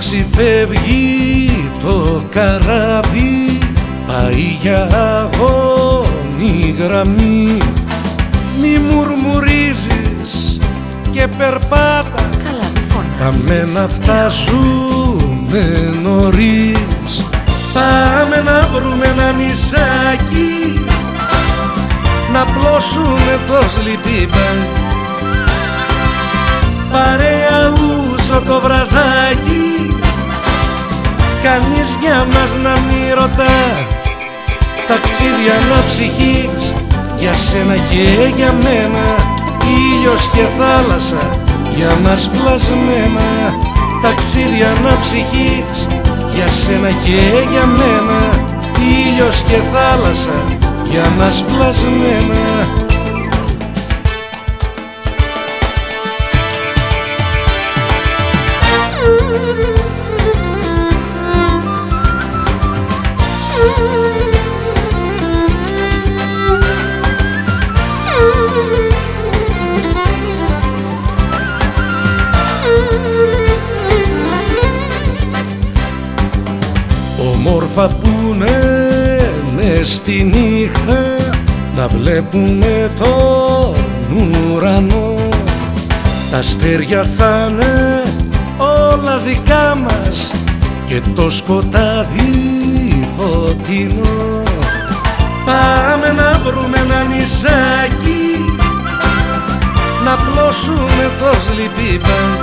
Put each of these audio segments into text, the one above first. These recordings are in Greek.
ξεφεύγει το καράβι, πάει για αγώνη γραμμή. Μη μουρμουρίζεις και περπάτα, πάμε να φτάσουμε νωρίς. Πάμε να βρούμε ένα νησάκι, να πλώσουμε το σλιπίπαν. Παρέα ούζο το βραδάκι, κανείς για μας να μη ρωτά. Ταξίδια αναψυχής, για σένα και για μένα, ήλιος και θάλασσα για μας πλασμένα. Ταξίδια αναψυχής, για σένα και για μένα, ήλιος και θάλασσα για μας πλασμένα. Όμορφα που μες στη νύχτα, να βλέπουμε τον ουρανό. Τα αστέρια θα είναι όλα δικά μας και το σκοτάδι φωτεινό. Πάμε να βρούμε ένα νησάκι, να πλώσουμε το σλιπίπαν.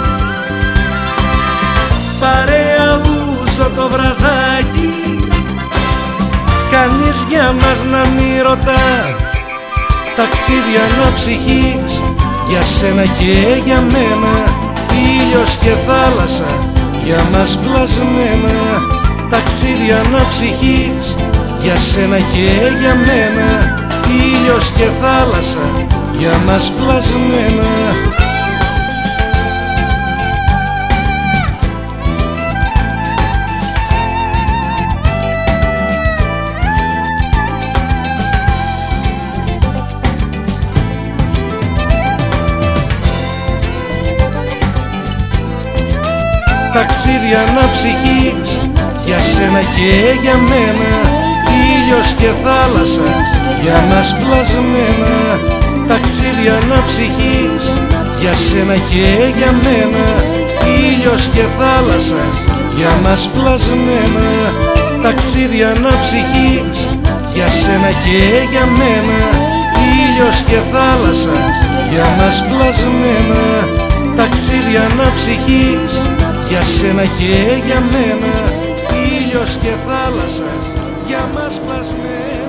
Παρέα ούζο το βραδάκι, κανείς για μας να μη ρωτά. Ταξίδια αναψυχής, για σένα και για μένα, ήλιος και θάλασσα για μας πλασμένα. Ταξίδια αναψυχής, για σένα και για μένα, ήλιος και θάλασσα για μας πλασμένα. Ταξίδια αναψυχής, για σένα και για μένα, ήλιος και θάλασσα για μας πλασμένα. Ταξίδια αναψυχής, για σένα και για μένα, ήλιος και θάλασσα για μας πλασμένα. Ταξίδια αναψυχής, για σένα και για μένα, ήλιος και θάλασσα για μας πλασμένα. Ταξίδια αναψυχής, για σένα και για μένα, ήλιος και θάλασσα για μας πλασμένα.